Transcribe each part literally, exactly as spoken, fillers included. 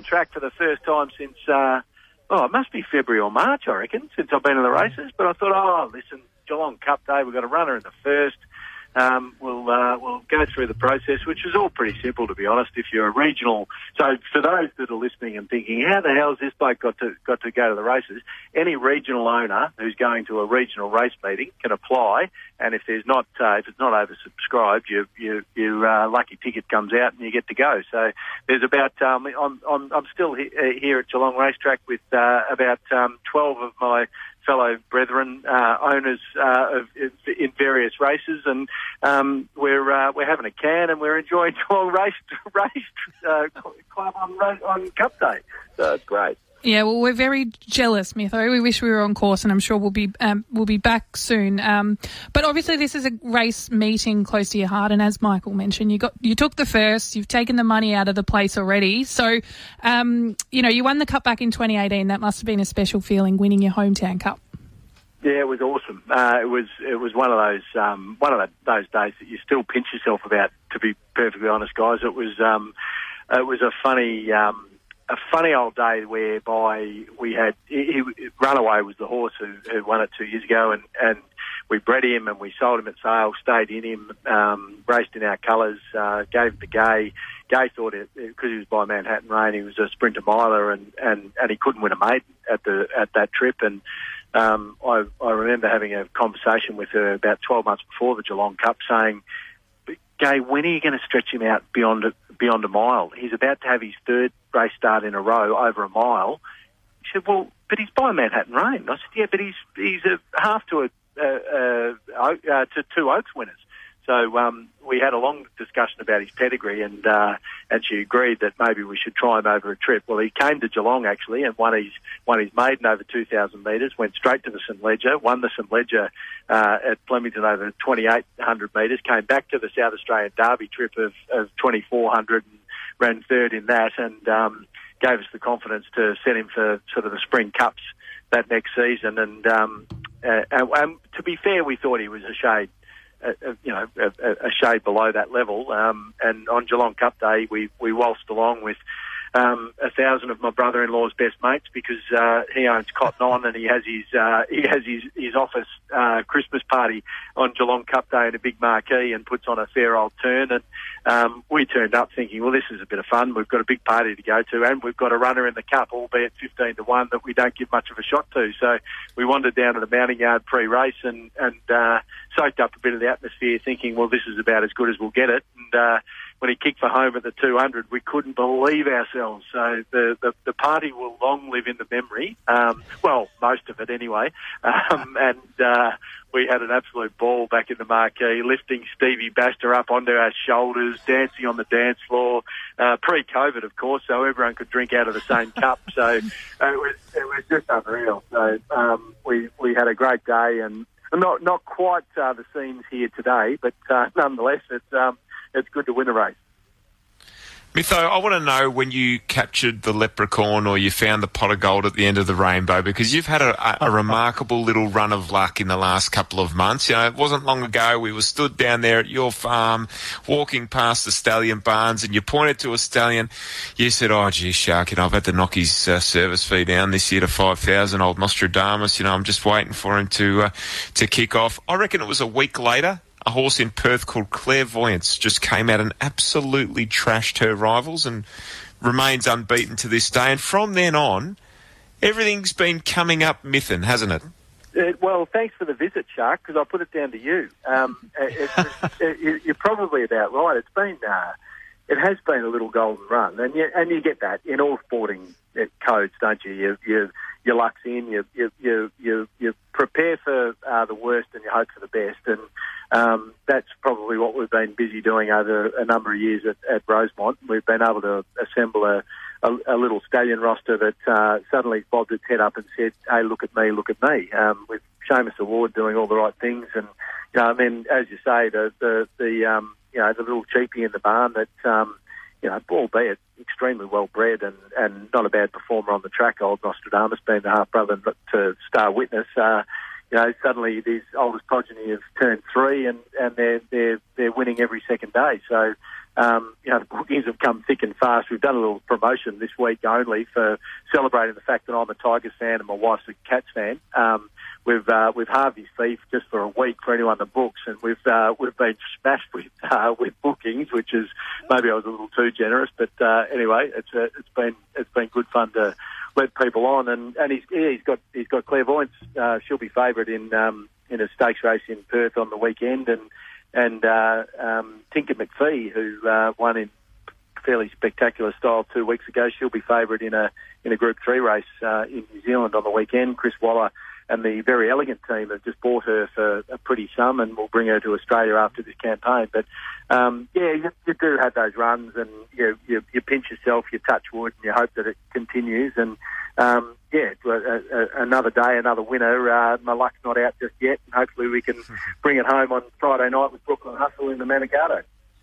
track for the first time since, uh, oh, it must be February or March, I reckon, since I've been in the races. But I thought, oh, listen, Geelong Cup Day, we've got a runner in the first. Um, we'll uh, we'll go through the process, which is all pretty simple, to be honest. If you're a regional, so for those that are listening and thinking, how the hell has this bloke got to got to go to the races? Any regional owner who's going to a regional race meeting can apply, and if there's not uh, if it's not oversubscribed, you you your uh, lucky ticket comes out and you get to go. So there's about um, I'm, I'm I'm still he- here at Geelong Racetrack with uh, about um, twelve of my fellow brethren, uh, owners uh, of, in various races, and um, we're uh, we're having a can and we're enjoying Geelong race race uh, club on on Cup Day. So it's great. Yeah, well, we're very jealous, Mitho. We wish we were on course, and I'm sure we'll be um, we'll be back soon. Um, but obviously, this is a race meeting close to your heart, and as Michael mentioned, you got you took the first, you've taken the money out of the place already. So, um, you know, you won the cup back in twenty eighteen. That must have been a special feeling, winning your hometown cup. Yeah, it was awesome. Uh, it was it was one of those um, one of the, those days that you still pinch yourself about. To be perfectly honest, guys, it was um, it was a funny. Um, A funny old day whereby we had he, he, Runaway was the horse who, who won it two years ago, and, and we bred him and we sold him at sale, stayed in him, um, raced in our colours, uh, gave him to Gay. Gay thought it because he was by Manhattan Rain, he was a sprinter miler, and, and, and he couldn't win a maiden at the at that trip. And um, I, I remember having a conversation with her about twelve months before the Geelong Cup, saying, Gay, when are you going to stretch him out beyond a, beyond a mile? He's about to have his third race start in a row over a mile. She said, well, but he's by Manhattan Rain. I said, yeah, but he's he's a half to a uh, uh, uh, to two Oaks winners. So um, we had a long discussion about his pedigree, and uh, and she agreed that maybe we should try him over a trip. Well, he came to Geelong actually and won his won his maiden over two thousand metres. Went straight to the St Ledger, won the St Ledger uh, at Flemington over twenty-eight hundred metres. Came back to the South Australian Derby trip of, of twenty-four hundred and ran third in that, and um, gave us the confidence to set him for sort of the Spring Cups that next season. And um, uh, and, and to be fair, we thought he was a shade. Uh, you know, a, a shade below that level. Um, and on Geelong Cup Day, we, we waltzed along with um, a thousand of my brother-in-law's best mates because uh, he owns Cotton On and he has his uh, he has his, his office uh, Christmas party on Geelong Cup Day in a big marquee and puts on a fair old turn. And um, we turned up thinking, well, this is a bit of fun. We've got a big party to go to, and we've got a runner in the cup, albeit fifteen to one, that we don't give much of a shot to. So we wandered down to the mounting yard pre-race and and uh, soaked up a bit of the atmosphere, thinking, well, this is about as good as we'll get it. And uh, when he kicked for home at the two hundred, we couldn't believe ourselves. So the, the, the party will long live in the memory. Um, well, most of it anyway. Um, and uh, we had an absolute ball back in the marquee, lifting Stevie Baxter up onto our shoulders, dancing on the dance floor, uh, pre-COVID, of course, so everyone could drink out of the same cup. So uh, it was it was just unreal. So um, we we had a great day, and not not quite uh, the scenes here today, but uh, nonetheless, it's um, it's good to win a race. Mitho, I want to know when you captured the leprechaun or you found the pot of gold at the end of the rainbow, because you've had a, a, a remarkable little run of luck in the last couple of months. You know, it wasn't long ago we were stood down there at your farm walking past the stallion barns and you pointed to a stallion. You said, oh, gee, Shark, you know, I've had to knock his uh, service fee down this year to five thousand, old Nostradamus. You know, I'm just waiting for him to, uh, to kick off. I reckon it was a week later. A horse in Perth called Clairvoyance just came out and absolutely trashed her rivals and remains unbeaten to this day. And from then on, everything's been coming up Mythen, hasn't it? Uh, well, thanks for the visit, Shark, because I put it down to you. Um, it, it, it, you're probably about right. It's been, uh, it has been a little golden run, and you, and you get that in all sporting codes, don't you? You, you your luck's in. You, you, you, you, you prepare for uh, the worst and you hope for the best, and Um, that's probably what we've been busy doing over a number of years at, at Rosemont. We've been able to assemble a, a, a little stallion roster that uh, suddenly bobbed its head up and said, hey, look at me, look at me, um, with Seamus Award doing all the right things. And, you know, I mean, as you say, the, the, the um, you know, the little cheapie in the barn that, um, you know, albeit extremely well bred and, and not a bad performer on the track, old Nostradamus being the half-brother to Star Witness, uh, you know, suddenly these oldest progeny have turned three, and, and they're they're they're winning every second day. So um, you know, the bookings have come thick and fast. We've done a little promotion this week only for celebrating the fact that I'm a Tigers fan and my wife's a Cats fan. Um, we've uh, we've halved his fee just for a week for anyone that books, and we've uh, we've been smashed with uh, with bookings, which is maybe I was a little too generous, but uh, anyway, it's uh, it's been it's been good fun to let people on, and, and he's yeah, he's got he's got clairvoyance. Uh, she'll be favourite in um, in a stakes race in Perth on the weekend, and and uh, um, Tinker McPhee, who uh, won in fairly spectacular style two weeks ago, she'll be favourite in a in a Group Three race uh, in New Zealand on the weekend. Chris Waller and the Very Elegant team have just bought her for a pretty sum, and will bring her to Australia after this campaign. But um, yeah, you, you do have those runs, and you, you you pinch yourself, you touch wood, and you hope that it continues. And um, yeah, a, a, another day, another winner. Uh, my luck's not out just yet, and hopefully we can bring it home on Friday night with Brooklyn Hustle in the Manikato.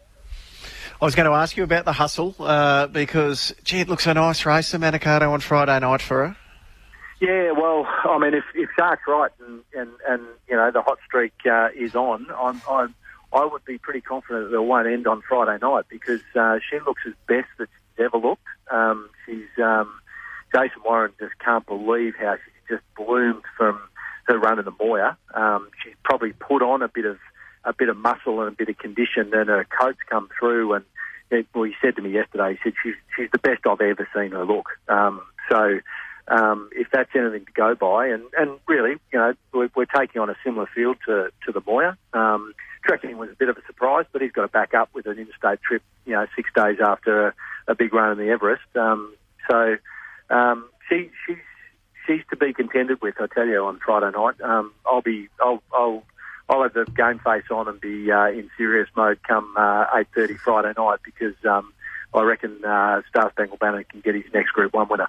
I was going to ask you about the Hustle uh, because, gee, it looks a nice race, the Manikato on Friday night for her. Yeah, well, I mean, if, if Shark's right and, and, and, you know, the hot streak uh, is on, I'm, I'm, I would be pretty confident that it won't end on Friday night, because uh, she looks as best that she's ever looked. Um, she's um, Jason Warren just can't believe how she's just bloomed from her run in the Moir. Um, she's probably put on a bit of a bit of muscle and a bit of condition, and her coat's come through. And it, well, he said to me yesterday, he said she's she's the best I've ever seen her look. Um, so. Um, if that's anything to go by, and, and really, you know, we're, we're taking on a similar field to, to the Moir. Um, Trekking was a bit of a surprise, but he's got to back up with an interstate trip, you know, six days after a, a big run in the Everest. Um, so um, she, she's she's to be contended with, I tell you, on Friday night. Um, I'll be, I'll, I'll, I'll have the game face on and be uh, in serious mode come uh, eight thirty Friday night, because um, I reckon uh, Star Spangled Banner can get his next Group One winner.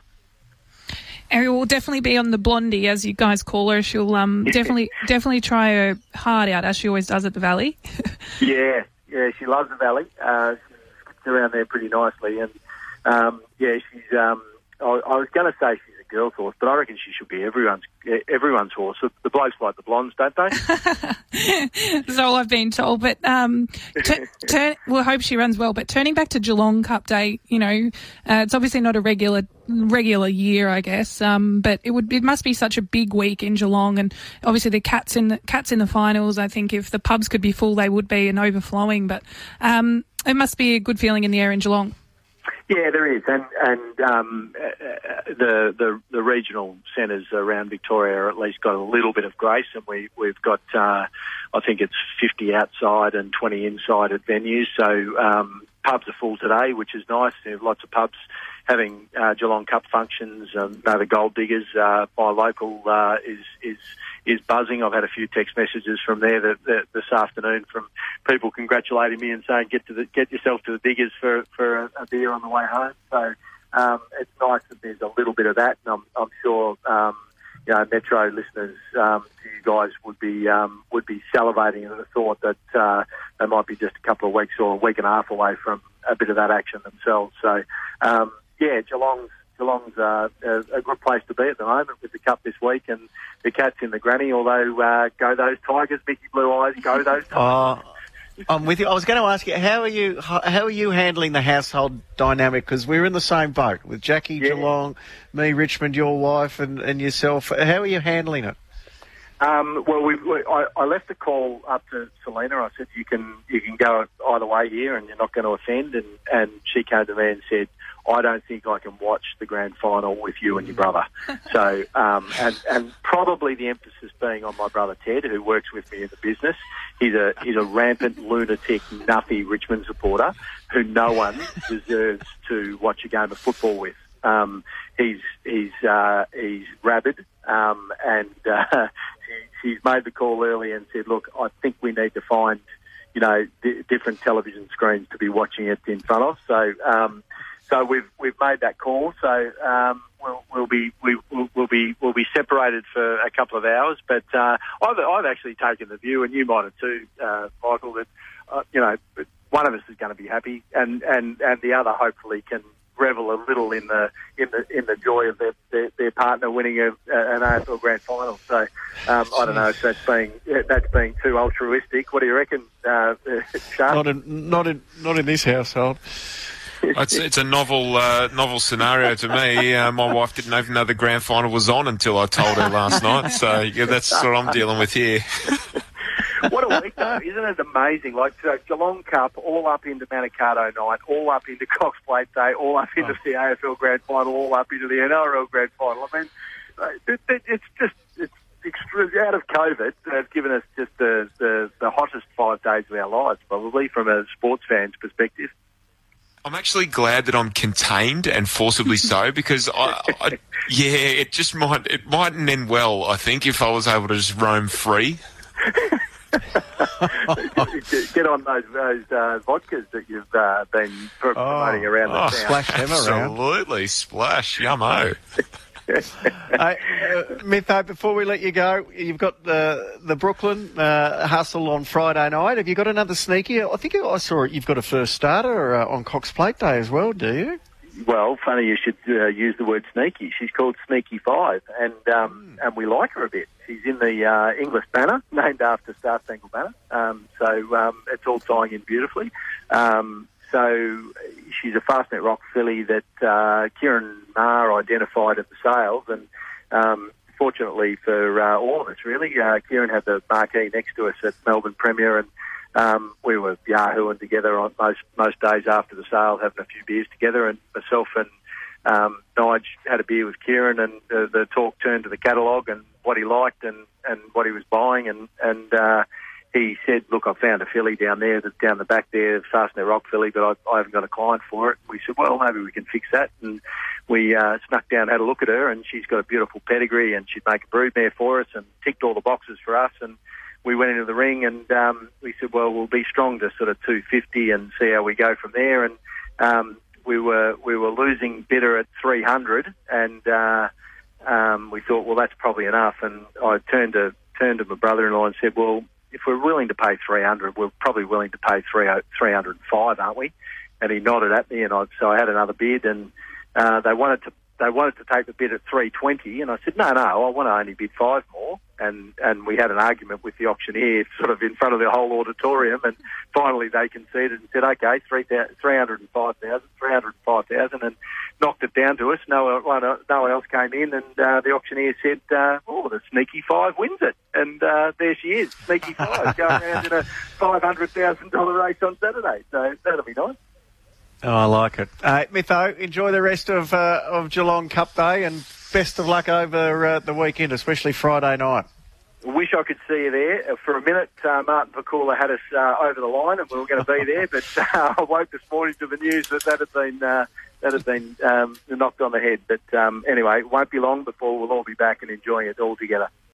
Ariel will definitely be on the Blondie, as you guys call her. She'll um, definitely definitely try her heart out, as she always does at the Valley. yeah, yeah, she loves the Valley. Uh, she skips around there pretty nicely, and um, yeah, she's. Um, I, I was going to say she's a girl's horse, but I reckon she should be everyone's everyone's horse. The blokes like the blondes, don't they? That's all I've been told. But um, t- turn, we'll hope she runs well. But turning back to Geelong Cup Day, you know, uh, it's obviously not a regular regular year, I guess. Um, but it would it must be such a big week in Geelong, and obviously the Cats in the Cats in the finals. I think if the pubs could be full, they would be, and overflowing. But um, it must be a good feeling in the air in Geelong. Yeah, there is, and and um, uh, the the the regional centres around Victoria are at least got a little bit of grace, and we we've got uh, I think it's fifty outside and twenty inside at venues. So um, pubs are full today, which is nice. There's lots of pubs having uh, Geelong Cup functions. Um, you know, the Gold Diggers, uh, my local, uh, is is. is buzzing. I've had a few text messages from there that, that this afternoon from people congratulating me and saying get to the, get yourself to the Diggers for for a, a beer on the way home. So um, it's nice that there's a little bit of that, and I'm, I'm sure um, you know Metro listeners um, to you guys would be um, would be salivating at the thought that uh, they might be just a couple of weeks or a week and a half away from a bit of that action themselves. So um, yeah, Geelong's. Geelong's uh, a, a good place to be at the moment with the Cup this week, and the Cats in the granny, although uh, go those Tigers, Mickey Blue Eyes, go those Tigers. Oh, I'm with you. I was going to ask you, how are you how are you handling the household dynamic? Because we're in the same boat with Jackie, yeah. Geelong, me, Richmond, your wife, and, and yourself. How are you handling it? Um, well, we've, we, I, I left the call up to Selena. I said, you can you can go either way here and you're not going to offend. And, and she came to me and said, I don't think I can watch the grand final with you and your brother. So, um, and, and probably the emphasis being on my brother Ted, who works with me in the business. He's a he's a rampant lunatic, nuffy Richmond supporter who no one deserves to watch a game of football with. Um, he's he's uh, he's rabid, um, and uh, she, she's made the call early and said, "Look, I think we need to find, you know, d- different television screens to be watching it in front of." So. Um, So we've we've made that call. So um, we'll we'll be we, we'll, we'll be we'll be separated for a couple of hours. But uh, I've I've actually taken the view, and you might have too, uh, Michael, that uh, you know one of us is going to be happy, and, and, and the other hopefully can revel a little in the in the in the joy of their their, their partner winning a, an A F L Grand Final. So um, I don't know if that's being that's being too altruistic. What do you reckon, uh, Shark? Not in not in not in this household. It's, it's a novel uh, novel scenario to me. Uh, my wife didn't even know the grand final was on until I told her last night. So yeah, that's what I'm dealing with here. What a week, though. Isn't it amazing? Like, so Geelong Cup, all up into Manikato night, all up into Cox Plate Day, all up into oh. the A F L Grand Final, all up into the N R L Grand Final. I mean, it, it, it's just it's extra, out of COVID. They've given us just the, the, the hottest five days of our lives, probably, from a sports fan's perspective. I'm actually glad that I'm contained and forcibly so, because I, I, yeah, it just might it mightn't end well. I think if I was able to just roam free. Get on those those uh, vodkas that you've uh, been promoting oh, around the oh, town. Splash them around. Absolutely, splash, yummo. Hey, uh, Mytho, before we let you go, you've got the the Brooklyn uh, hustle on Friday night. Have you got another sneaky? I think I saw it. You've got a first starter uh, on Cox Plate Day as well, do you? Well, funny you should uh, use the word sneaky. She's called Sneaky Five, and um, mm. and we like her a bit. She's in the uh, English Banner, named after Star Spangled Banner. Um, so um, it's all tying in beautifully. Um, so she's a Fastnet Rock filly that uh, Kieran Maher identified at the sales, and um, fortunately for uh, all of us, really, uh, Kieran had the marquee next to us at Melbourne Premier, and Um, we were yahooing together on most most days after the sale, having a few beers together, and myself and um, Nige had a beer with Kieran, and uh, the talk turned to the catalogue and what he liked and, and what he was buying, and and uh, he said, "Look, I found a filly down there, that's down the back there, Fastnet Rock filly, but I, I haven't got a client for it." We said, "Well, maybe we can fix that," and we uh, snuck down, had a look at her, and she's got a beautiful pedigree, and she'd make a broodmare for us, and ticked all the boxes for us, and we went into the ring, and um, we said, well, we'll be strong to sort of two fifty and see how we go from there. And um, we were we were losing bitter at three hundred, and uh, um, we thought, well, that's probably enough. And I turned to turned to my brother-in-law and said, well, if we're willing to pay three hundred, we're probably willing to pay three hundred five, aren't we? And he nodded at me, and I, so I had another bid, and uh, they wanted to they wanted to take the bid at three twenty, and I said, no, no, I want to only bid five more. And and we had an argument with the auctioneer sort of in front of the whole auditorium, and finally they conceded and said, okay, three hundred five thousand, three hundred five thousand, and knocked it down to us. No one, no one else came in, and uh, the auctioneer said, uh, oh, the Sneaky Five wins it. And uh, there she is, Sneaky Five, going around in a five hundred thousand dollars race on Saturday. So that'll be nice. Oh, I like it. Uh, Mytho, enjoy the rest of uh, of Geelong Cup Day, and best of luck over uh, the weekend, especially Friday night. Wish I could see you there. For a minute, uh, Martin Pakula had us uh, over the line, and we were going to be there. But uh, I woke this morning to the news that that had been uh, that had been um, knocked on the head. But um, anyway, it won't be long before we'll all be back and enjoying it all together.